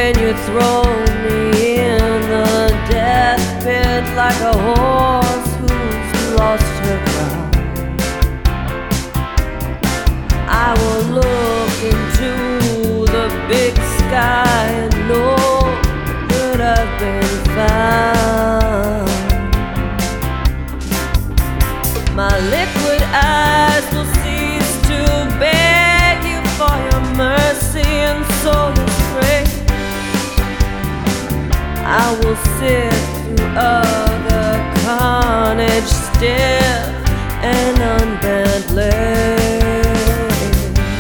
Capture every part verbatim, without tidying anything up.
when you throw me in the death pit like a horse who's lost her crown. I will look into the big sky and know that I've been found. My liquid eyes will cease to beg you for your mercy and soulless grace. I will sit through other carnage, stiff and unbent legs.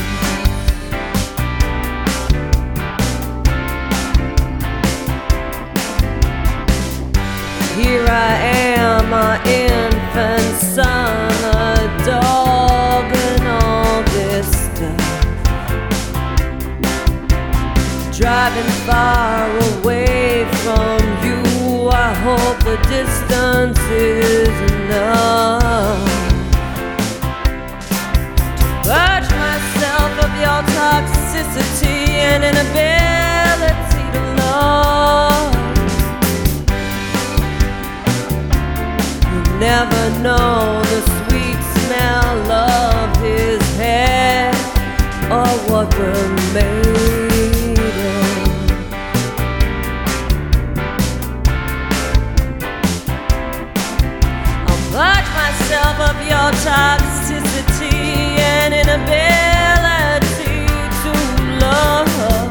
Here I am, an infant son, a dog, and all this stuff. Driving far away from you, I hope the distance is enough to purge myself of your toxicity and inability to love. You never know the sweet smell of his hair or what we're made of. I'll purge myself of your toxicity and inability to love.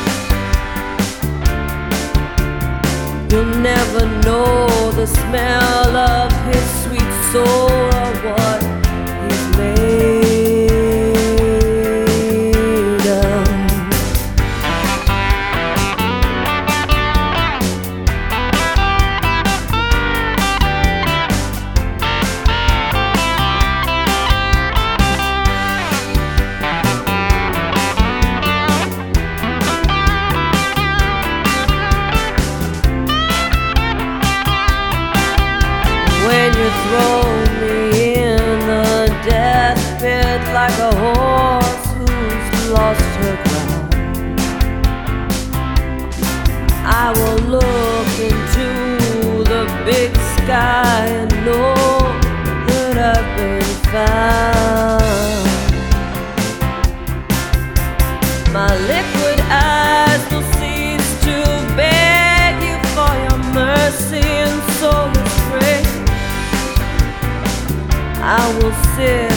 You'll never know the smell of his sweet soul or what he's made of. When you throw me in the death pit like a horse who's lost her crown, I will look into the big sky and know that I've been found. My liquid eyes will cease to beg you for your mercy and soulless grace. I will sit